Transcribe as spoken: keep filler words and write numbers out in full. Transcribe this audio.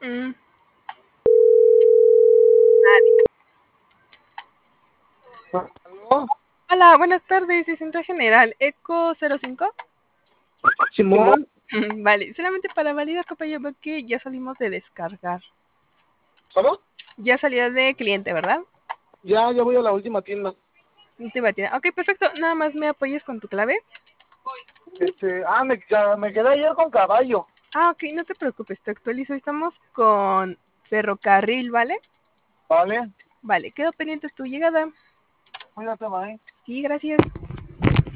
Mm. ¿Aló? Hola, buenas tardes, es Centro General, Eco cero cinco. Simón. Vale, solamente para validar, compañero, veo que ya salimos de descargar. ¿Cómo? Ya salió de cliente, ¿verdad? Ya, ya voy a la última tienda. Última tienda. Ok, perfecto, nada más me apoyes con tu clave. Este, ah, me, ya- me quedé ayer con caballo. Ah, ok, no te preocupes, te actualizo. Estamos con ferrocarril, ¿vale? Vale. Vale, quedo pendiente tu llegada. Cuídate, bye. Sí, gracias.